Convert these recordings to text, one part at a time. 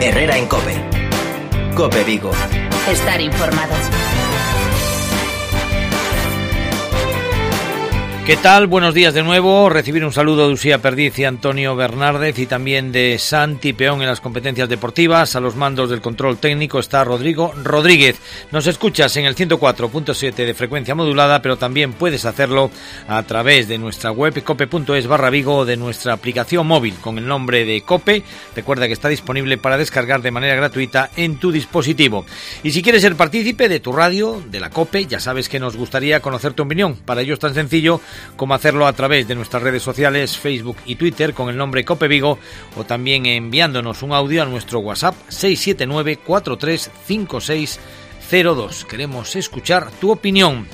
Herrera en COPE. COPE Vigo. Estar informado. ¿Qué tal? Buenos días de nuevo. Recibir un saludo de Usía Perdiz y Antonio Bernárdez y también de Santi Peón en las competencias deportivas. A los mandos del control técnico está Rodrigo Rodríguez. Nos escuchas en el 104.7 de frecuencia modulada, pero también puedes hacerlo a través de nuestra web cope.es/Vigo o de nuestra aplicación móvil con el nombre de COPE. Recuerda que está disponible para descargar de manera gratuita en tu dispositivo. Y si quieres ser partícipe de tu radio, de la COPE, ya sabes que nos gustaría conocer tu opinión. Para ello es tan sencillo como hacerlo a través de nuestras redes sociales, Facebook y Twitter, con el nombre COPE Vigo, o también enviándonos un audio a nuestro WhatsApp 679-435602. Queremos escuchar tu opinión.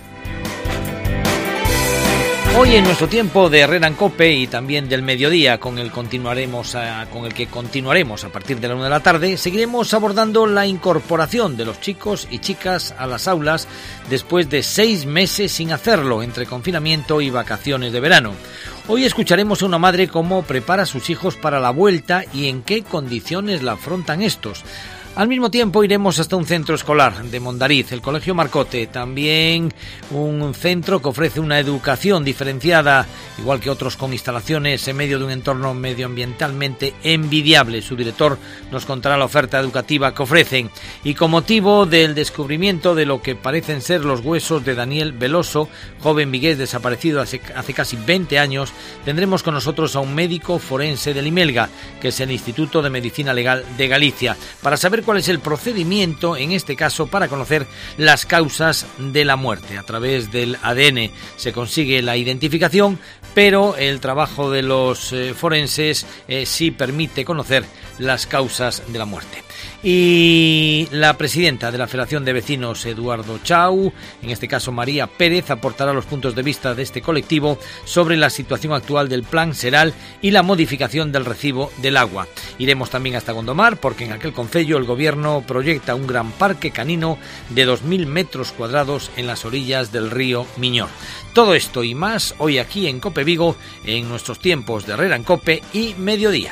Hoy en nuestro tiempo de Herrera en COPE y también del mediodía, con el que continuaremos a partir de la 1 de la tarde, seguiremos abordando la incorporación de los chicos y chicas a las aulas después de 6 meses sin hacerlo, entre confinamiento y vacaciones de verano. Hoy escucharemos a una madre cómo prepara a sus hijos para la vuelta y en qué condiciones la afrontan estos. Al mismo tiempo iremos hasta un centro escolar de Mondariz, el Colegio Marcote, también un centro que ofrece una educación diferenciada, igual que otros con instalaciones en medio de un entorno medioambientalmente envidiable. Su director nos contará la oferta educativa que ofrecen. Y con motivo del descubrimiento de lo que parecen ser los huesos de Daniel Veloso, joven vigués desaparecido hace casi 20 años, tendremos con nosotros a un médico forense del IMELGA, que es el Instituto de Medicina Legal de Galicia, para saber cuál es el procedimiento, en este caso, para conocer las causas de la muerte. A través del ADN se consigue la identificación, pero el trabajo de los forenses sí permite conocer las causas de la muerte. Y la presidenta de la Federación de Vecinos, Eduardo Chau, en este caso María Pérez, aportará los puntos de vista de este colectivo sobre la situación actual del Plan Seral y la modificación del recibo del agua. Iremos también hasta Gondomar, porque en aquel concello el gobierno proyecta un gran parque canino de 2.000 metros cuadrados en las orillas del río Miñor. Todo esto y más hoy aquí en COPE Vigo, en nuestros tiempos de Herrera en COPE y mediodía.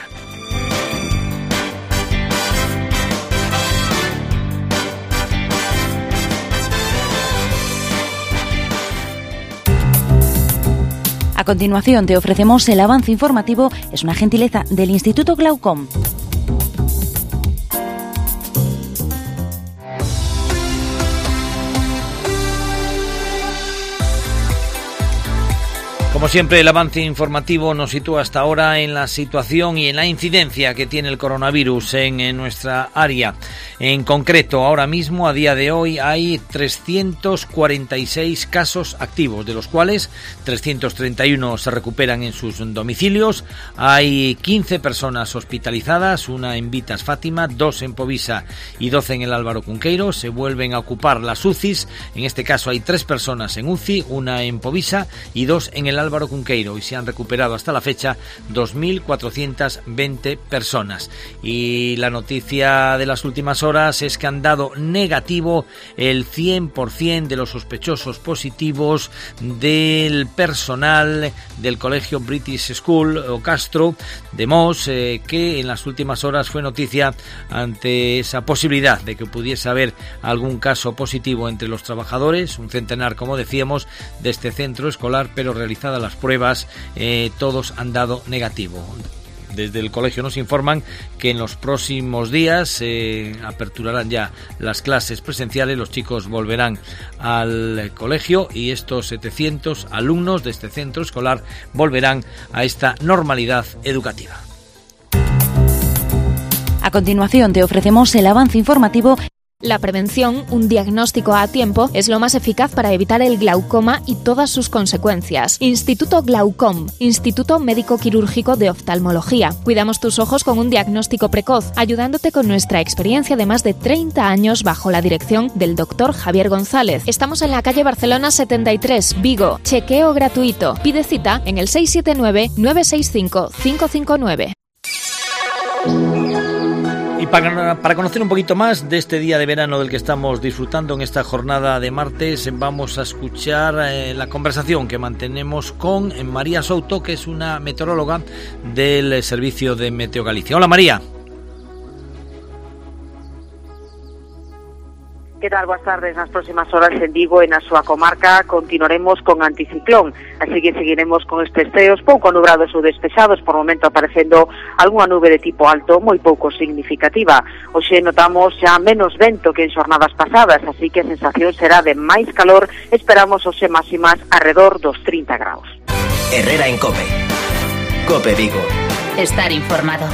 A continuación te ofrecemos el avance informativo, es una gentileza del Instituto Glaucom. Como siempre, el avance informativo nos sitúa hasta ahora en la situación y en la incidencia que tiene el coronavirus en nuestra área. En concreto, ahora mismo, a día de hoy, hay 346 casos activos, de los cuales 331 se recuperan en sus domicilios. Hay 15 personas hospitalizadas, una en Vitas Fátima, 2 en Povisa y 12 en el Álvaro Cunqueiro. Se vuelven a ocupar las UCIs. En este caso hay 3 personas en UCI, una en Povisa y 2 en el Álvaro Cunqueiro, y se han recuperado hasta la fecha 2.420 personas. Y la noticia de las últimas horas es que han dado negativo el 100% de los sospechosos positivos del personal del colegio British School o Castro de Mos, que en las últimas horas fue noticia ante esa posibilidad de que pudiese haber algún caso positivo entre los trabajadores, un centenar, como decíamos, de este centro escolar, pero realizadas las pruebas, todos han dado negativo. Desde el colegio nos informan que en los próximos días aperturarán ya las clases presenciales, los chicos volverán al colegio y estos 700 alumnos de este centro escolar volverán a esta normalidad educativa. A continuación te ofrecemos el avance informativo. La prevención, un diagnóstico a tiempo, es lo más eficaz para evitar el glaucoma y todas sus consecuencias. Instituto Glaucom, Instituto Médico Quirúrgico de Oftalmología. Cuidamos tus ojos con un diagnóstico precoz, ayudándote con nuestra experiencia de más de 30 años bajo la dirección del Dr. Javier González. Estamos en la calle Barcelona 73, Vigo. Chequeo gratuito. Pide cita en el 679-965-559. Y para conocer un poquito más de este día de verano del que estamos disfrutando en esta jornada de martes, vamos a escuchar la conversación que mantenemos con María Souto, que es una meteoróloga del Servicio de Meteo Galicia. Hola, María. Que tal? Boas tardes. Nas próximas horas en Vigo e na súa comarca continuaremos con anticiclón, así que seguiremos con estes ceos pouco nubrados ou despexados, por momento aparecendo algunha nube de tipo alto moi pouco significativa. Hoxe notamos xa menos vento que en xornadas pasadas, así que a sensación será de máis calor. Esperamos hoxe máximas arredor dos 30 graus. Herrera en COPE. COPE Vigo. Estar informado.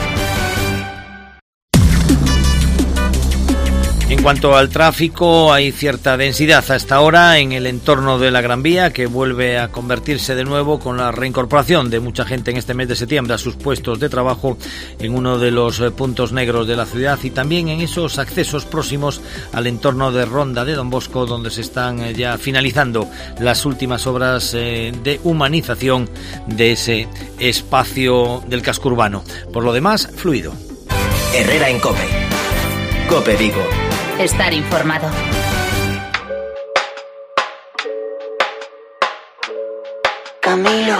En cuanto al tráfico, hay cierta densidad a esta hora en el entorno de la Gran Vía, que vuelve a convertirse de nuevo con la reincorporación de mucha gente en este mes de septiembre a sus puestos de trabajo en uno de los puntos negros de la ciudad, y también en esos accesos próximos al entorno de Ronda de Don Bosco, donde se están ya finalizando las últimas obras de humanización de ese espacio del casco urbano. Por lo demás, fluido. Herrera en COPE. COPE Vigo. Estar informado. Camilo,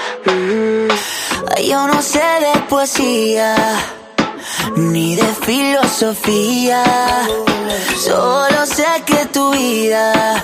yo no sé de poesía ni de filosofía, solo sé que tu vida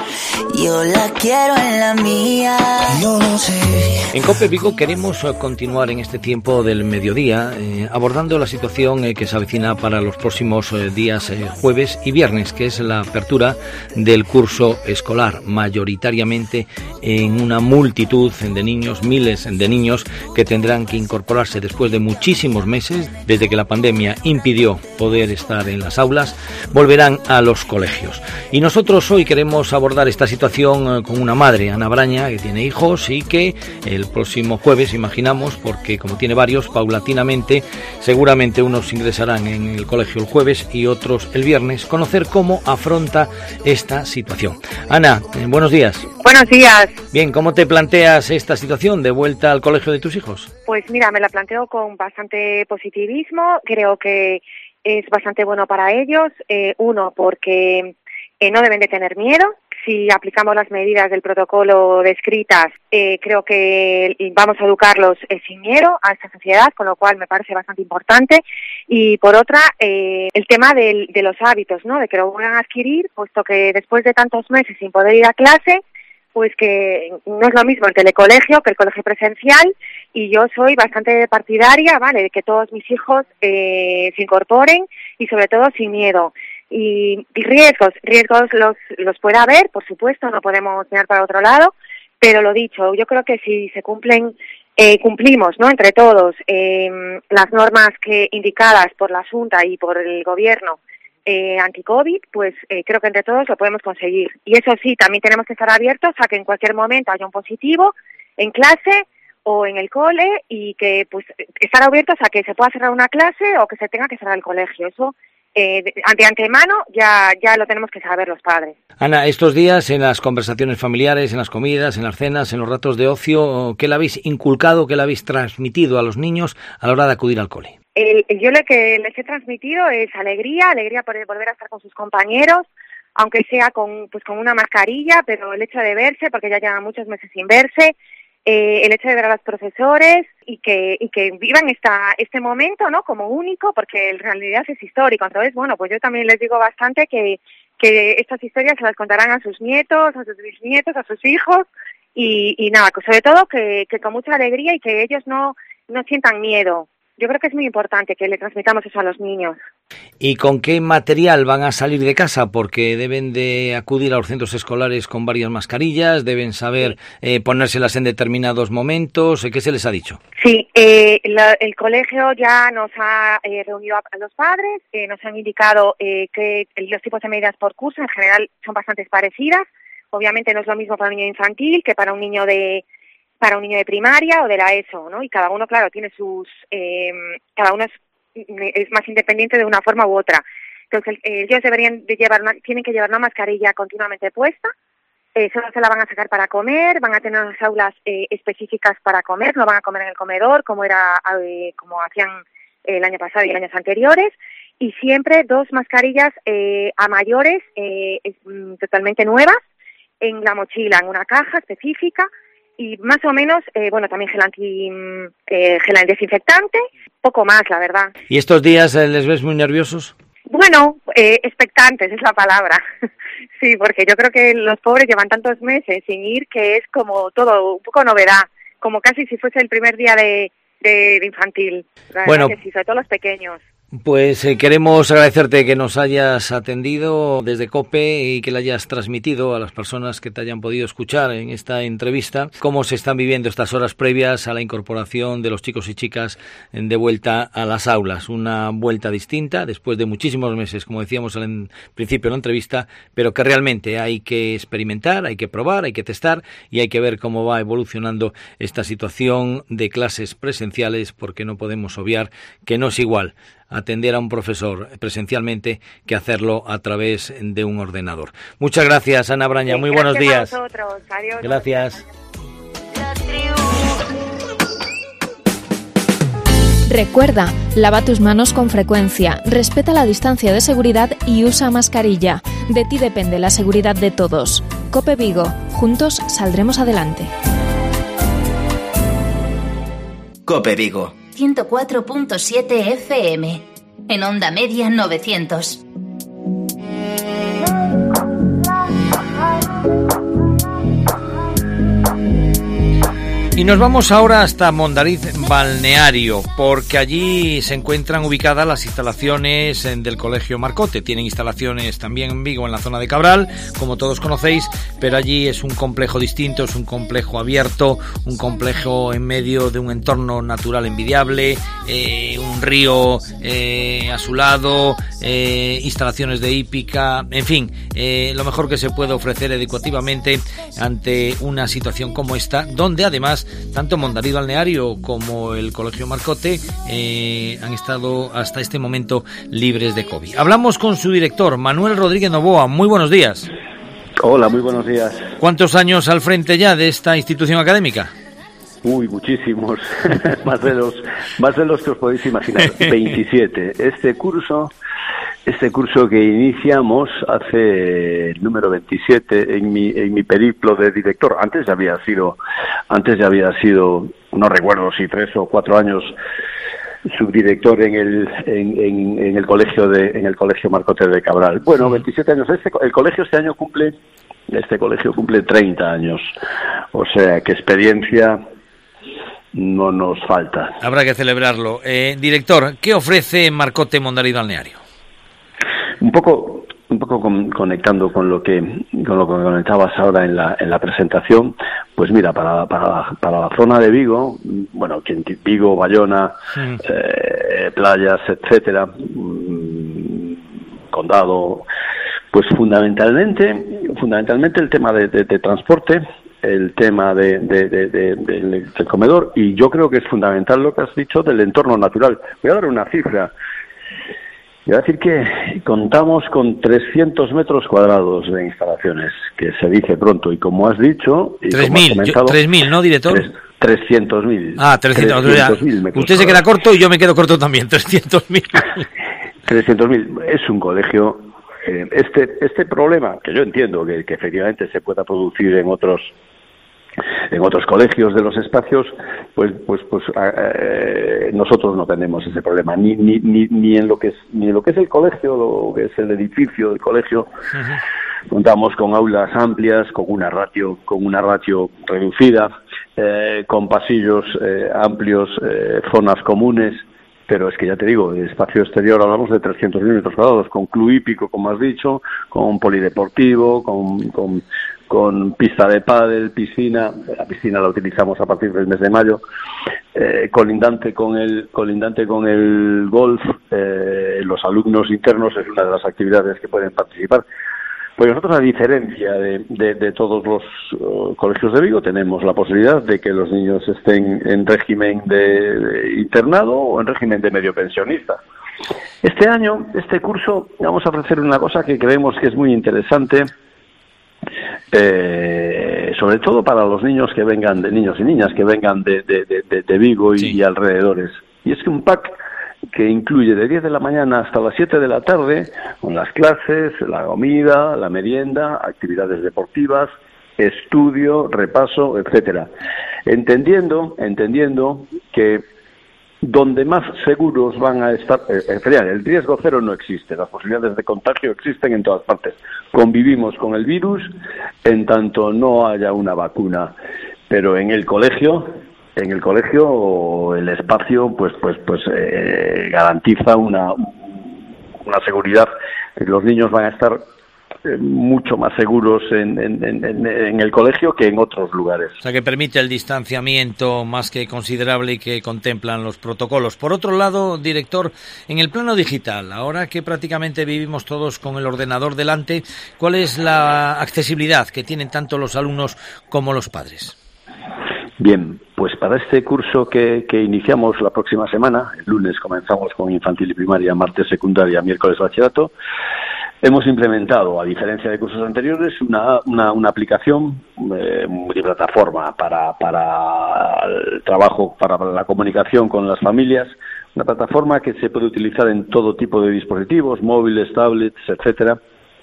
yo la quiero en la mía. Yo no sé. En COPE Vigo queremos continuar en este tiempo del mediodía abordando la situación que se avecina para los próximos días jueves y viernes, que es la apertura del curso escolar, mayoritariamente en una multitud de niños, miles de niños que tendrán que incorporarse después de muchísimos meses, desde que la pandemia impidió poder estar en las aulas, volverán a los colegios. Y nosotros hoy queremos abordar esta situación con una madre, Ana Braña, que tiene hijos y que el próximo jueves, imaginamos, porque como tiene varios, paulatinamente, seguramente unos ingresarán en el colegio el jueves y otros el viernes, conocer cómo afronta esta situación. Ana, buenos días. Buenos días. Bien, ¿cómo te planteas esta situación de vuelta al colegio de tus hijos? Pues mira, me la planteo con bastante positivismo. Creo que es bastante bueno para ellos. Uno, porque no deben de tener miedo. Si aplicamos las medidas del protocolo descritas, creo que vamos a educarlos sin miedo a esta sociedad, con lo cual me parece bastante importante. Y por otra, el tema de los hábitos, ¿no? De que lo van a adquirir, puesto que después de tantos meses sin poder ir a clase, pues que no es lo mismo el telecolegio que el colegio presencial, y yo soy bastante partidaria, ¿vale?, de que todos mis hijos se incorporen y sobre todo sin miedo. Y riesgos los puede haber, por supuesto, no podemos mirar para otro lado, pero lo dicho, yo creo que si se cumplimos, ¿no?, entre todos las normas indicadas por la Xunta y por el Gobierno anti-COVID, pues creo que entre todos lo podemos conseguir. Y eso sí, también tenemos que estar abiertos a que en cualquier momento haya un positivo en clase o en el cole, y que pues estar abiertos a que se pueda cerrar una clase o que se tenga que cerrar el colegio. Eso de antemano ya lo tenemos que saber los padres. Ana, estos días en las conversaciones familiares, en las comidas, en las cenas, en los ratos de ocio, ¿qué le habéis inculcado, qué le habéis transmitido a los niños a la hora de acudir al cole? Yo lo que les he transmitido es alegría por volver a estar con sus compañeros, aunque sea con una mascarilla, pero el hecho de verse, porque ya llevan muchos meses sin verse, el hecho de ver a los profesores y que vivan este momento, ¿no?, como único, porque en realidad es histórico. Entonces, bueno, pues yo también les digo bastante que estas historias se las contarán a sus nietos, a sus bisnietos, a sus hijos, y nada, sobre todo que con mucha alegría y que ellos no sientan miedo. Yo creo que es muy importante que le transmitamos eso a los niños. ¿Y con qué material van a salir de casa? Porque deben de acudir a los centros escolares con varias mascarillas, deben saber ponérselas en determinados momentos. ¿Qué se les ha dicho? Sí, el colegio ya nos ha reunido a los padres, nos han indicado que los tipos de medidas por curso en general son bastante parecidas. Obviamente no es lo mismo para un niño infantil que para un niño de primaria o de la ESO, ¿no? Y cada uno, claro, tiene cada uno es más independiente de una forma u otra. Entonces, ellos tienen que llevar una mascarilla continuamente puesta, solo se la van a sacar para comer, van a tener unas aulas específicas para comer, no van a comer en el comedor como hacían el año pasado y años anteriores, y siempre 2 mascarillas a mayores totalmente nuevas en la mochila, en una caja específica. Y más o menos, también gel desinfectante, poco más, la verdad. ¿Y estos días les ves muy nerviosos? Bueno, expectantes es la palabra. Sí, porque yo creo que los pobres llevan tantos meses sin ir que es como todo un poco novedad, como casi si fuese el primer día de infantil. La verdad que sí, sobre todo los pequeños. Pues queremos agradecerte que nos hayas atendido desde COPE y que le hayas transmitido a las personas que te hayan podido escuchar en esta entrevista cómo se están viviendo estas horas previas a la incorporación de los chicos y chicas de vuelta a las aulas. Una vuelta distinta después de muchísimos meses, como decíamos al principio de la entrevista, pero que realmente hay que experimentar, hay que probar, hay que testar y hay que ver cómo va evolucionando esta situación de clases presenciales, porque no podemos obviar que no es igual atender a un profesor presencialmente que hacerlo a través de un ordenador. Muchas gracias, Ana Braña. Muy buenos días. A vosotros. Adiós. Gracias. Recuerda, lava tus manos con frecuencia, respeta la distancia de seguridad y usa mascarilla. De ti depende la seguridad de todos. COPE Vigo, juntos saldremos adelante. COPE Vigo 104.7 FM. En onda media 900. Y nos vamos ahora hasta Mondariz Balneario, porque allí se encuentran ubicadas las instalaciones del Colegio Marcote. Tienen instalaciones también en Vigo, en la zona de Cabral, como todos conocéis, pero allí es un complejo distinto, es un complejo abierto, un complejo en medio de un entorno natural envidiable, un río a su lado, instalaciones de hípica, en fin, lo mejor que se puede ofrecer educativamente ante una situación como esta, donde además tanto Mondariz Balneario como el Colegio Marcote han estado hasta este momento libres de COVID. Hablamos con su director, Manuel Rodríguez Novoa. Muy buenos días. Hola, muy buenos días. ¿Cuántos años al frente ya de esta institución académica? Uy, muchísimos. más de los que os podéis imaginar. 27. Este curso que iniciamos hace el número 27 en mi periplo de director. Antes ya había sido, no recuerdo si 3 o 4 años, subdirector en el colegio Marcote de Cabral. Bueno, 27 años. El colegio este colegio cumple 30 años. O sea, que experiencia no nos falta. Habrá que celebrarlo. Director, ¿qué ofrece Marcote Mondariz Balneario? Un poco conectando con lo que comentabas ahora en la presentación, pues mira, para la zona de Vigo, bueno, Vigo, Bayona, playas, etcétera, condado, pues fundamentalmente el tema de transporte, el tema del comedor, y yo creo que es fundamental lo que has dicho del entorno natural. Voy a dar una cifra. Voy a decir que contamos con 300 metros cuadrados de instalaciones, que se dice pronto, y como has dicho... 3.000, ¿no, director? 300.000. Ah, 300.000. Usted se queda corto y yo me quedo corto también, 300.000. 300.000. Es un colegio... Este problema, que yo entiendo que efectivamente se pueda producir en otros colegios de los espacios, pues nosotros no tenemos ese problema ni en lo que es el colegio, lo que es el edificio del colegio. Uh-huh. Contamos con aulas amplias, con una ratio reducida, con pasillos amplios, zonas comunes. Pero es que ya te digo, de espacio exterior hablamos de 300.000 metros cuadrados, con club hípico, como has dicho, con polideportivo, con pista de pádel, piscina. La piscina la utilizamos a partir del mes de mayo, colindante con el golf. Los alumnos internos es una de las actividades que pueden participar. Pues nosotros, a diferencia de todos los colegios de Vigo, tenemos la posibilidad de que los niños estén en régimen de internado o en régimen de medio pensionista. Este curso, vamos a ofrecer una cosa que creemos que es muy interesante, sobre todo para los niños y niñas que vengan de Vigo y alrededores. Y es que un pack que incluye de 10 de la mañana hasta las 7 de la tarde, con las clases, la comida, la merienda, actividades deportivas, estudio, repaso, etcétera. Entendiendo que donde más seguros van a estar. El riesgo cero no existe, las posibilidades de contagio existen en todas partes. Convivimos con el virus en tanto no haya una vacuna, pero en el colegio el espacio pues garantiza una seguridad. Los niños van a estar mucho más seguros en el colegio que en otros lugares. O sea, que permite el distanciamiento más que considerable y que contemplan los protocolos. Por otro lado, director, en el plano digital, ahora que prácticamente vivimos todos con el ordenador delante, ¿cuál es la accesibilidad que tienen tanto los alumnos como los padres? Bien, pues para este curso que iniciamos la próxima semana, el lunes comenzamos con infantil y primaria, martes secundaria, miércoles bachillerato, hemos implementado, a diferencia de cursos anteriores, una aplicación multiplataforma para el trabajo, para la comunicación con las familias, una plataforma que se puede utilizar en todo tipo de dispositivos, móviles, tablets, etcétera,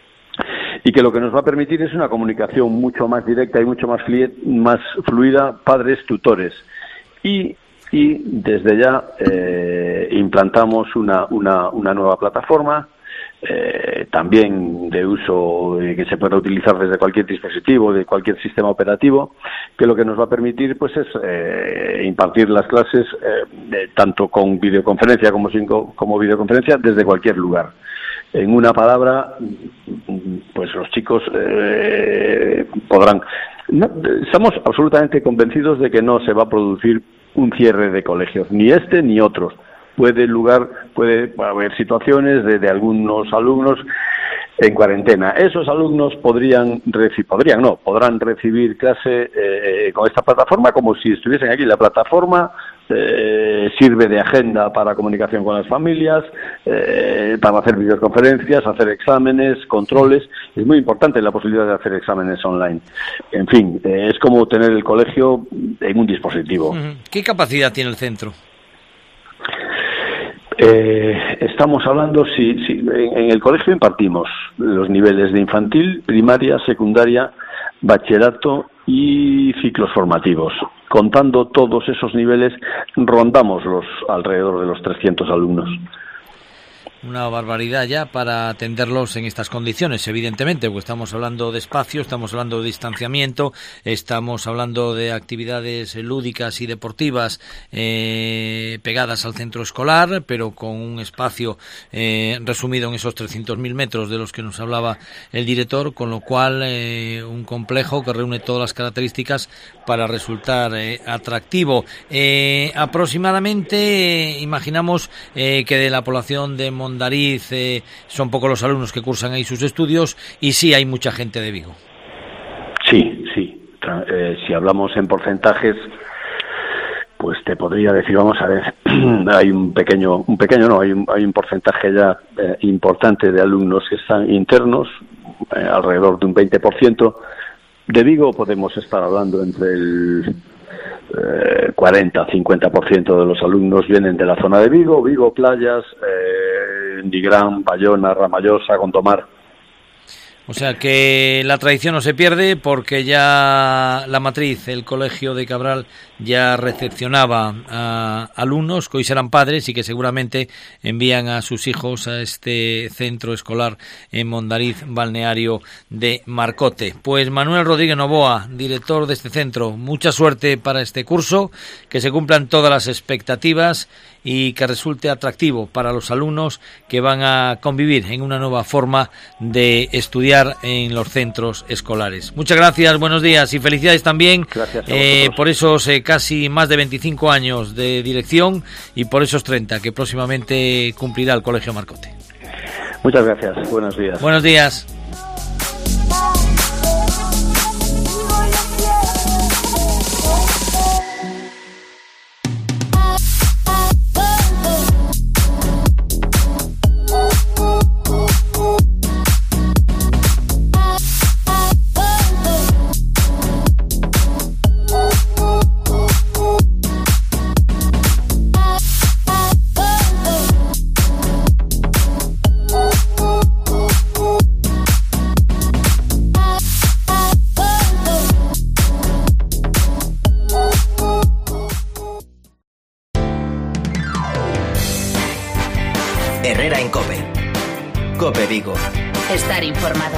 y que lo que nos va a permitir es una comunicación mucho más directa y mucho más fluida, padres-tutores. Y desde ya implantamos una nueva plataforma, también de uso que se pueda utilizar desde cualquier dispositivo, de cualquier sistema operativo, que lo que nos va a permitir pues es impartir las clases tanto con videoconferencia como videoconferencia desde cualquier lugar. En una palabra, pues los chicos podrán. Estamos absolutamente convencidos de que no se va a producir un cierre de colegios, ni este ni otros. Puede haber situaciones de algunos alumnos en cuarentena. Esos alumnos podrán recibir clase con esta plataforma como si estuviesen aquí. La plataforma sirve de agenda para comunicación con las familias, para hacer videoconferencias, hacer exámenes, controles. Es muy importante la posibilidad de hacer exámenes online. En fin, es como tener el colegio en un dispositivo. ¿Qué capacidad tiene el centro? Estamos hablando, en el colegio impartimos los niveles de infantil, primaria, secundaria, bachillerato y ciclos formativos. Contando todos esos niveles, rondamos alrededor de los 300 alumnos. Una barbaridad ya para atenderlos en estas condiciones, evidentemente, porque estamos hablando de espacio, estamos hablando de distanciamiento, estamos hablando de actividades lúdicas y deportivas pegadas al centro escolar, pero con un espacio resumido en esos 300.000 metros de los que nos hablaba el director, con lo cual un complejo que reúne todas las características para resultar atractivo. Aproximadamente, imaginamos que de la población de Mondariz son pocos los alumnos que cursan ahí sus estudios, y sí hay mucha gente de Vigo. Sí. Si hablamos en porcentajes, pues te podría decir, vamos a ver, hay un porcentaje ya importante de alumnos que están internos, alrededor de un 20%. De Vigo podemos estar hablando entre el 40-50% de los alumnos vienen de la zona de Vigo, Playas, Nigrán, Bayona, Ramallosa, Gondomar. O sea que la tradición no se pierde, porque ya la matriz, el colegio de Cabral, ya recepcionaba a alumnos que hoy serán padres y que seguramente envían a sus hijos a este centro escolar en Mondariz, balneario de Marcote. Pues Manuel Rodríguez Novoa, director de este centro, mucha suerte para este curso, que se cumplan todas las expectativas y que resulte atractivo para los alumnos que van a convivir en una nueva forma de estudiar en los centros escolares. Muchas gracias, buenos días y felicidades también por esos casi más de 25 años de dirección y por esos 30 que próximamente cumplirá el Colegio Marcote. Muchas gracias, buenos días. Buenos días. Herrera en COPE. COPE Vigo. Estar informado.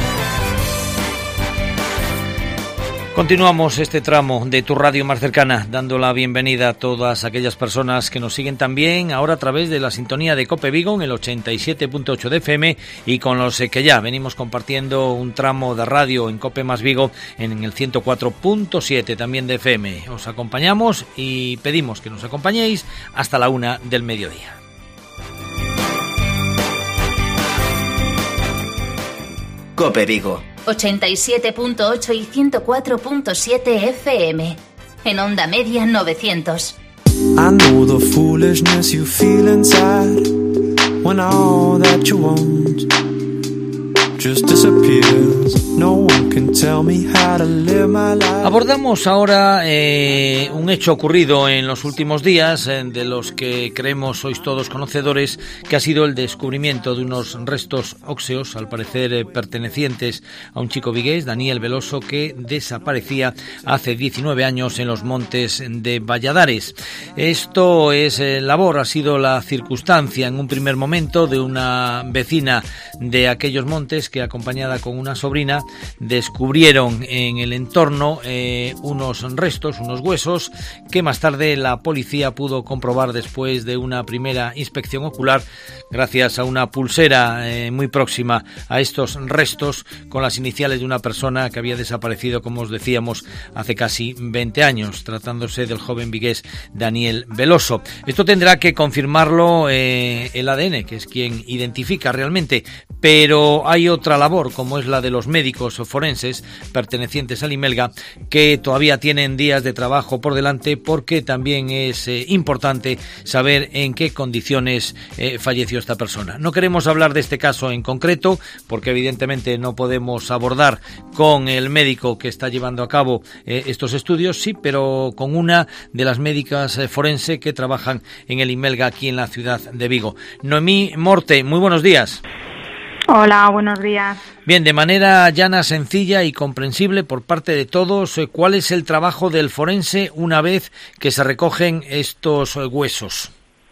Continuamos este tramo de tu radio más cercana, dando la bienvenida a todas aquellas personas que nos siguen también ahora a través de la sintonía de COPE Vigo en el 87.8 de FM y con los que ya venimos compartiendo un tramo de radio en COPE más Vigo en el 104.7 también de FM. Os acompañamos y pedimos que nos acompañéis hasta la 1 del mediodía. COPE Vigo. 87.8 y 104.7 FM. En onda media 900. I know the foolishness you feel inside when all that you want just disappears. No one can tell me how to live my life. Abordamos ahora un hecho ocurrido en los últimos días, de los que creemos sois todos conocedores, que ha sido el descubrimiento de unos restos óseos, al parecer pertenecientes a un chico vigués, Daniel Veloso, que desaparecía hace 19 años en los montes de Valladares. Esto es ha sido la circunstancia en un primer momento de una vecina de aquellos montes que, acompañada con una sobrina, descubrieron en el entorno unos restos, unos huesos, que más tarde la policía pudo comprobar después de una primera inspección ocular, gracias a una pulsera muy próxima a estos restos, con las iniciales de una persona que había desaparecido, como os decíamos, hace casi 20 años, tratándose del joven vigués Daniel Veloso. Esto tendrá que confirmarlo el ADN, que es quien identifica realmente, pero hay otra labor, como es la de los médicos forenses pertenecientes al Imelga, que todavía tienen días de trabajo por delante, porque también es importante saber en qué condiciones falleció esta persona. No queremos hablar de este caso en concreto, porque evidentemente no podemos abordar con el médico que está llevando a cabo estos estudios, sí, pero con una de las médicas forense que trabajan en el Imelga aquí en la ciudad de Vigo. Noemí Morte, muy buenos días. Hola, buenos días. Bien, de manera llana, sencilla y comprensible por parte de todos, ¿cuál es el trabajo del forense una vez que se recogen estos huesos?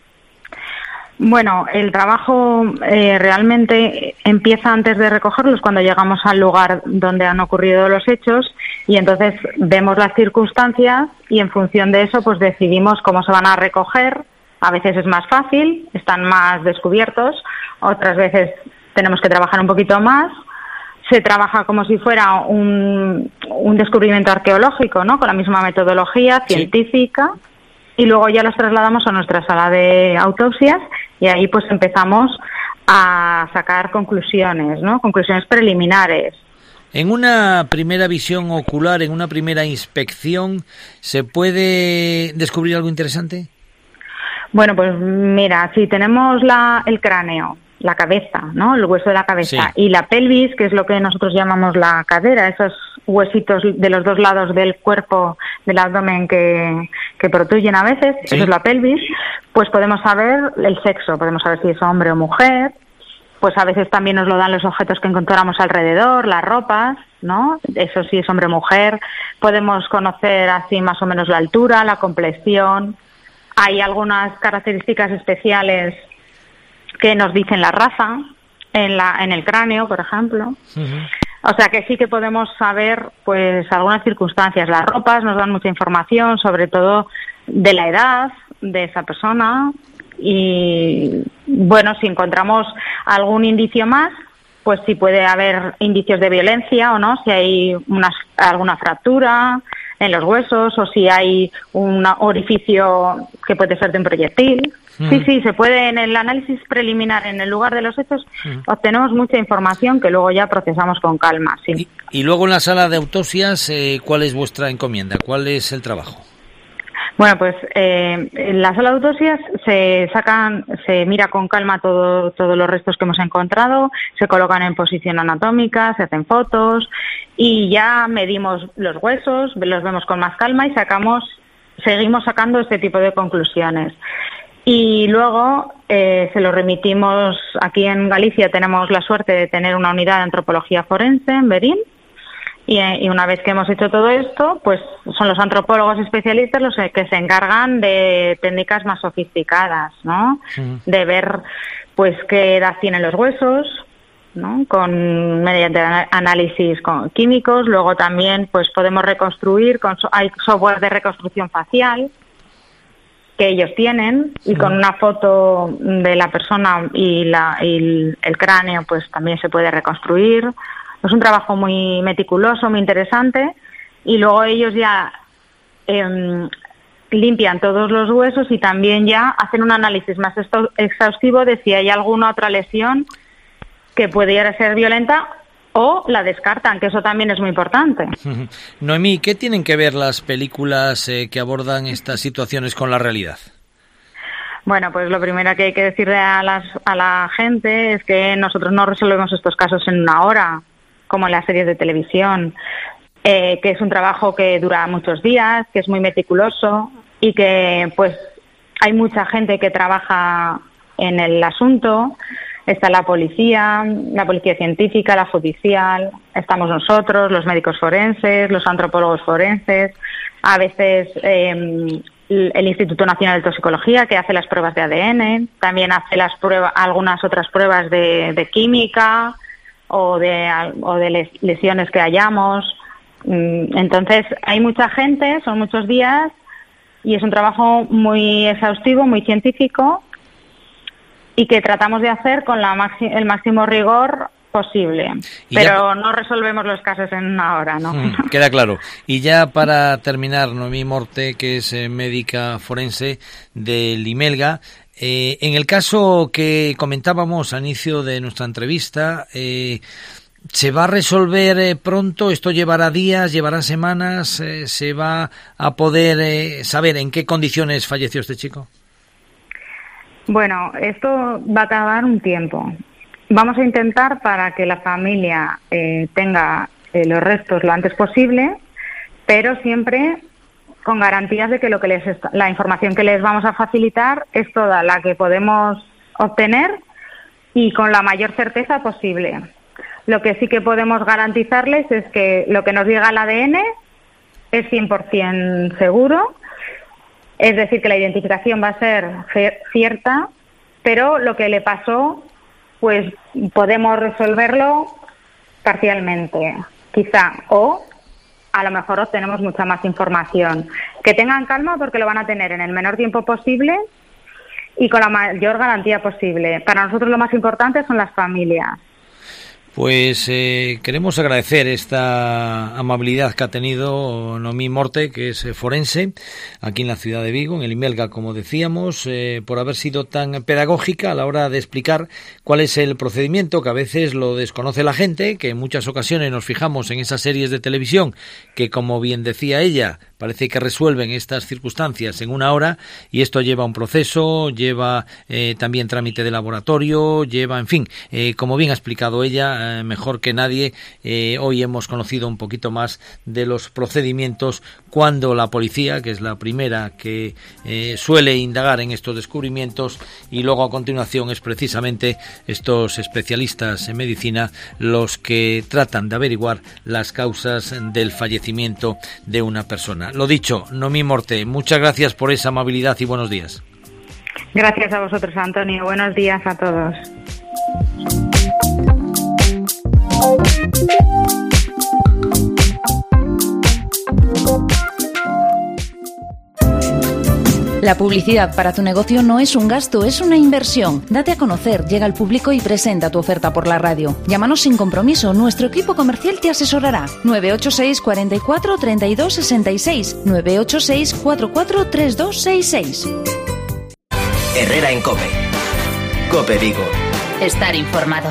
Bueno, el trabajo realmente empieza antes de recogerlos, cuando llegamos al lugar donde han ocurrido los hechos, y entonces vemos las circunstancias y en función de eso pues decidimos cómo se van a recoger. A veces es más fácil, están más descubiertos, otras veces tenemos que trabajar un poquito más. Se trabaja como si fuera un descubrimiento arqueológico, ¿no? Con la misma metodología científica, sí. Y luego ya los trasladamos a nuestra sala de autopsias y ahí pues empezamos a sacar conclusiones, ¿no? Conclusiones preliminares. En una primera visión ocular, en una primera inspección, ¿se puede descubrir algo interesante? Bueno, pues mira, si tenemos el cráneo, la cabeza, ¿no? El hueso de la cabeza, sí. Y la pelvis, que es lo que nosotros llamamos la cadera, esos huesitos de los dos lados del cuerpo, del abdomen que protuyen a veces, sí. Eso es la pelvis, pues podemos saber el sexo, podemos saber si es hombre o mujer, pues a veces también nos lo dan los objetos que encontramos alrededor, las ropas, ¿no? Eso sí es hombre o mujer, podemos conocer así más o menos la altura, la complexión, hay algunas características especiales que nos dicen la raza en el cráneo, por ejemplo. Uh-huh. O sea que sí que podemos saber pues algunas circunstancias. Las ropas nos dan mucha información, sobre todo de la edad de esa persona, y bueno, si encontramos algún indicio más, pues si puede haber indicios de violencia o no, si hay alguna fractura en los huesos o si hay un orificio que puede ser de un proyectil. Sí, se puede, en el análisis preliminar, en el lugar de los hechos, obtenemos mucha información que luego ya procesamos con calma, sí. Y luego en la sala de autopsias, ¿cuál es vuestra encomienda? ¿Cuál es el trabajo? Bueno, pues en la sala de autopsias se mira con calma todos los restos que hemos encontrado, se colocan en posición anatómica, se hacen fotos y ya medimos los huesos, los vemos con más calma y seguimos sacando este tipo de conclusiones. Y luego se lo remitimos, aquí en Galicia tenemos la suerte de tener una unidad de antropología forense en Berín, Y una vez que hemos hecho todo esto, pues son los antropólogos especialistas los que se encargan de técnicas más sofisticadas, ¿no? De ver, pues, qué edad tienen los huesos, ¿no? Mediante análisis químicos. Luego también, pues, podemos reconstruir, hay software de reconstrucción facial que ellos tienen, y con una foto de la persona y el cráneo, pues también se puede reconstruir. Es un trabajo muy meticuloso, muy interesante, y luego ellos ya limpian todos los huesos y también ya hacen un análisis más exhaustivo de si hay alguna otra lesión que pudiera ser violenta, o la descartan, que eso también es muy importante. Noemí, ¿qué tienen que ver las películas que abordan estas situaciones con la realidad? Bueno, pues lo primero que hay que decirle a la gente es que nosotros no resolvemos estos casos en una hora, como en las series de televisión, que es un trabajo que dura muchos días, que es muy meticuloso y que, pues, hay mucha gente que trabaja en el asunto. Está la policía científica, la judicial, estamos nosotros, los médicos forenses, los antropólogos forenses, a veces el Instituto Nacional de Toxicología, que hace las pruebas de ADN, también hace algunas otras pruebas de química o de lesiones que hayamos. Entonces, hay mucha gente, son muchos días, y es un trabajo muy exhaustivo, muy científico, y que tratamos de hacer con el máximo rigor posible. Pero no resolvemos los casos en una hora, ¿no? Queda claro. Y ya para terminar, Noemí Morte, que es médica forense del Imelga, en el caso que comentábamos al inicio de nuestra entrevista, ¿se va a resolver pronto? ¿Esto llevará días, llevará semanas? ¿Se va a poder saber en qué condiciones falleció este chico? Bueno, esto va a tardar un tiempo. Vamos a intentar para que la familia tenga los restos lo antes posible, pero siempre con garantías de que la información que les vamos a facilitar es toda la que podemos obtener y con la mayor certeza posible. Lo que sí que podemos garantizarles es que lo que nos diga el ADN es 100% seguro. Es decir, que la identificación va a ser cierta, pero lo que le pasó, pues podemos resolverlo parcialmente, quizá, o a lo mejor obtenemos mucha más información. Que tengan calma porque lo van a tener en el menor tiempo posible y con la mayor garantía posible. Para nosotros lo más importante son las familias. Pues queremos agradecer esta amabilidad que ha tenido Noemí Morte, que es forense aquí en la ciudad de Vigo, en el Imelga, como decíamos, por haber sido tan pedagógica a la hora de explicar cuál es el procedimiento, que a veces lo desconoce la gente, que en muchas ocasiones nos fijamos en esas series de televisión que, como bien decía ella, parece que resuelven estas circunstancias en una hora, y esto lleva un proceso, lleva también trámite de laboratorio, lleva, en fin, como bien ha explicado ella, mejor que nadie, hoy hemos conocido un poquito más de los procedimientos cuando la policía, que es la primera que suele indagar en estos descubrimientos, y luego a continuación es precisamente estos especialistas en medicina los que tratan de averiguar las causas del fallecimiento de una persona. Lo dicho, Noemí Morte, muchas gracias por esa amabilidad y buenos días. Gracias a vosotros, Antonio. Buenos días a todos. La publicidad para tu negocio no es un gasto, es una inversión. Date a conocer, llega al público y presenta tu oferta por la radio. Llámanos sin compromiso, nuestro equipo comercial te asesorará. 986 44 32 66, 986 44 32 66. Herrera en COPE. COPE Vigo. Estar informado.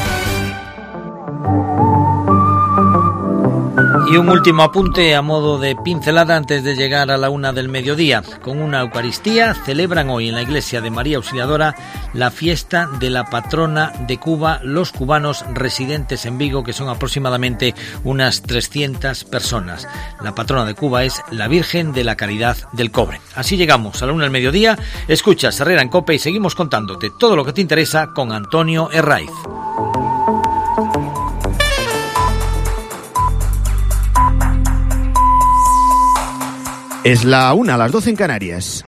Y un último apunte a modo de pincelada antes de llegar a la 1 del mediodía. Con una Eucaristía celebran hoy en la iglesia de María Auxiliadora la fiesta de la patrona de Cuba, los cubanos residentes en Vigo, que son aproximadamente unas 300 personas. La patrona de Cuba es la Virgen de la Caridad del Cobre. Así llegamos a la 1 del mediodía. Escuchas Herrera en COPE y seguimos contándote todo lo que te interesa con Antonio Herraiz. Es la 1, las 12 en Canarias.